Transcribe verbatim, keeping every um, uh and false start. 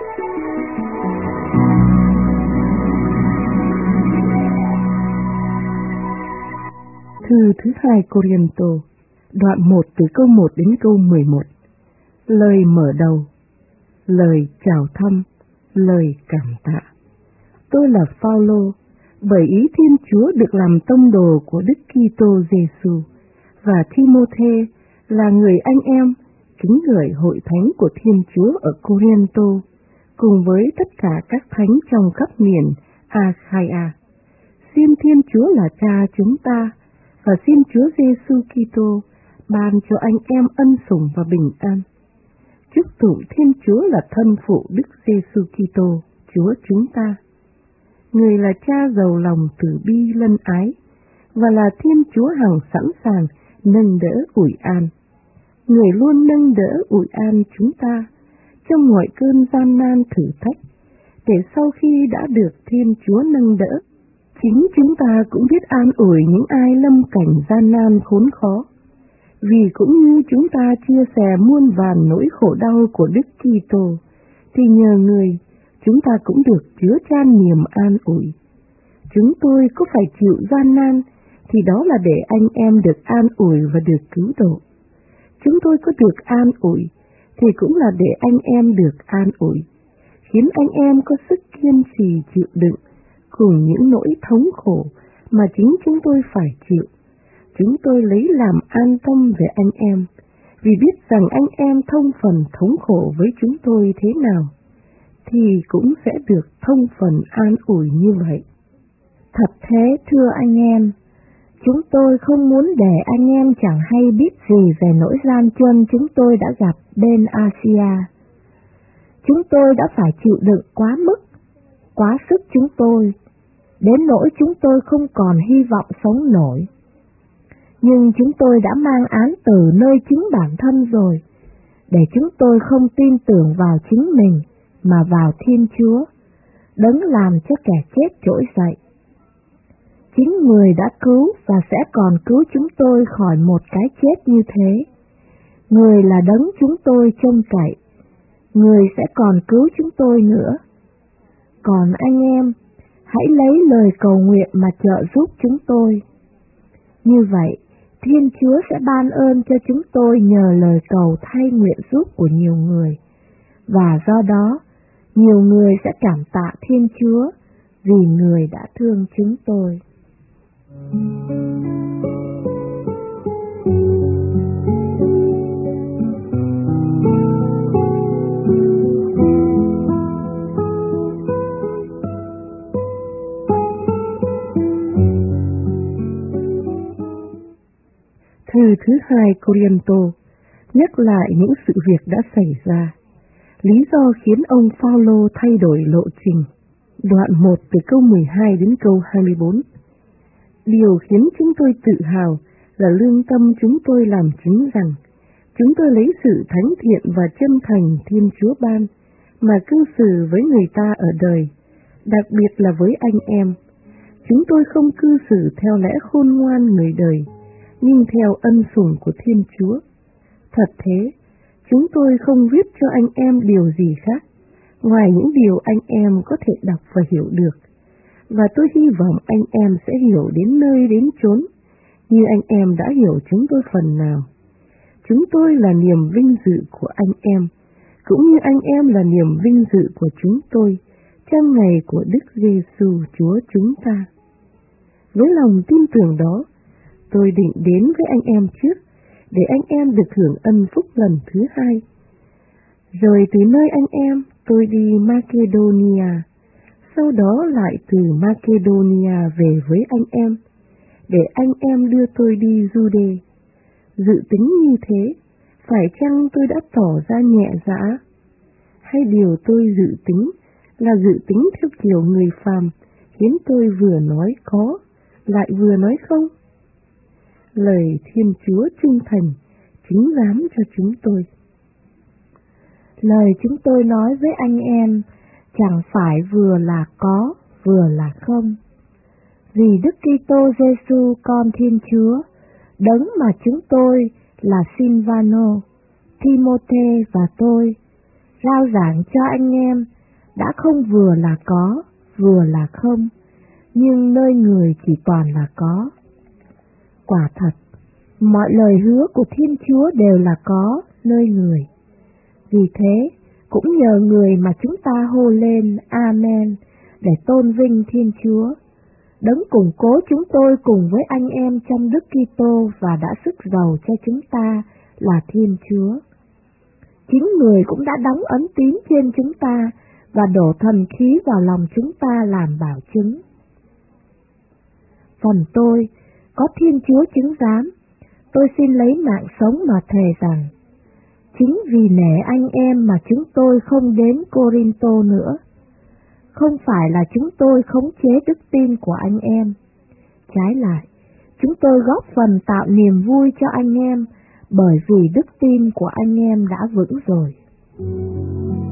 Thư thứ hai Cô-rin-tô, đoạn một từ câu một đến câu mười một. Lời mở đầu, lời chào thăm, lời cảm tạ. Tôi là Phao-lô, bởi ý Thiên Chúa được làm tông đồ của Đức Kitô Giêsu, và Thi-mô-thê là người anh em kính gửi hội thánh của Thiên Chúa ở Cô-rin-tô, cùng với tất cả các thánh trong khắp miền A-khai-a. Xin Thiên Chúa là Cha chúng ta, và xin Chúa Giêsu Kitô ban cho anh em ân sủng và bình an. Chúc tụng Thiên Chúa là thân phụ Đức Giêsu Kitô, Chúa chúng ta. Người là Cha giàu lòng từ bi lân ái, và là Thiên Chúa hằng sẵn sàng nâng đỡ ủi an. Người luôn nâng đỡ ủi an chúng ta trong mọi cơn gian nan thử thách, để sau khi đã được Thiên Chúa nâng đỡ, chính chúng ta cũng biết an ủi những ai lâm cảnh gian nan khốn khó. Vì cũng như chúng ta chia sẻ muôn vàn nỗi khổ đau của Đức Kitô, thì nhờ người, chúng ta cũng được chứa chan niềm an ủi. Chúng tôi có phải chịu gian nan, thì đó là để anh em được an ủi và được cứu độ. Chúng tôi có được an ủi, thì cũng là để anh em được an ủi, khiến anh em có sức kiên trì chịu đựng cùng những nỗi thống khổ mà chính chúng tôi phải chịu. Chúng tôi lấy làm an tâm về anh em, vì biết rằng anh em thông phần thống khổ với chúng tôi thế nào, thì cũng sẽ được thông phần an ủi như vậy. Thật thế, thưa anh em, chúng tôi không muốn để anh em chẳng hay biết gì về nỗi gian truân chúng tôi đã gặp bên Asia. Chúng tôi đã phải chịu đựng quá mức, quá sức chúng tôi, đến nỗi chúng tôi không còn hy vọng sống nổi. Nhưng chúng tôi đã mang án từ nơi chính bản thân rồi, để chúng tôi không tin tưởng vào chính mình, mà vào Thiên Chúa, đấng làm cho kẻ chết trỗi dậy. Chính người đã cứu và sẽ còn cứu chúng tôi khỏi một cái chết như thế. Người là đấng chúng tôi trông cậy, người sẽ còn cứu chúng tôi nữa. Còn anh em, hãy lấy lời cầu nguyện mà trợ giúp chúng tôi. Như vậy, Thiên Chúa sẽ ban ơn cho chúng tôi nhờ lời cầu thay nguyện giúp của nhiều người, và do đó, nhiều người sẽ cảm tạ Thiên Chúa vì người đã thương chúng tôi. Thư thứ hai Cô-rin-tô nhắc lại những sự việc đã xảy ra, lý do khiến ông Phao-lô thay đổi lộ trình. Đoạn một từ câu mười hai đến câu hai mươi bốn. Điều khiến chúng tôi tự hào là lương tâm chúng tôi làm chứng rằng chúng tôi lấy sự thánh thiện và chân thành Thiên Chúa ban mà cư xử với người ta ở đời, đặc biệt là với anh em. Chúng tôi không cư xử theo lẽ khôn ngoan người đời, nhưng theo ân sủng của Thiên Chúa. Thật thế, chúng tôi không viết cho anh em điều gì khác, ngoài những điều anh em có thể đọc và hiểu được. Và tôi hy vọng anh em sẽ hiểu đến nơi đến chốn, như anh em đã hiểu chúng tôi phần nào. Chúng tôi là niềm vinh dự của anh em, cũng như anh em là niềm vinh dự của chúng tôi, trong ngày của Đức Giêsu Chúa chúng ta. Với lòng tin tưởng đó, tôi định đến với anh em trước, để anh em được hưởng ân phúc lần thứ hai. Rồi từ nơi anh em, tôi đi Macedonia, sau đó lại từ Macedonia về với anh em, để anh em đưa tôi đi Giu-đê. Dự tính như thế, phải chăng tôi đã tỏ ra nhẹ dã? Hay điều tôi dự tính là dự tính theo kiểu người phàm, khiến tôi vừa nói có, lại vừa nói không? Lời Thiên Chúa trung thành, chứng giám cho chúng tôi. Lời chúng tôi nói với anh em chẳng phải vừa là có, vừa là không. Vì Đức Kitô Giêsu con Thiên Chúa, đấng mà chúng tôi là Silvano, Thi-mô-thê và tôi rao giảng cho anh em đã không vừa là có, vừa là không, nhưng nơi người chỉ toàn là có. Quả thật, mọi lời hứa của Thiên Chúa đều là có nơi người. Vì thế, cũng nhờ người mà chúng ta hô lên Amen để tôn vinh Thiên Chúa, Đấng củng cố chúng tôi cùng với anh em trong Đức Kitô và đã sức giàu cho chúng ta là Thiên Chúa. Chính người cũng đã đóng ấn tín trên chúng ta và đổ thần khí vào lòng chúng ta làm bảo chứng. Phần tôi, có Thiên Chúa chứng giám, tôi xin lấy mạng sống mà thề rằng, chính vì nể anh em mà chúng tôi không đến Cô-rin-tô nữa. Không phải là chúng tôi khống chế đức tin của anh em. Trái lại, chúng tôi góp phần tạo niềm vui cho anh em, bởi vì đức tin của anh em đã vững rồi.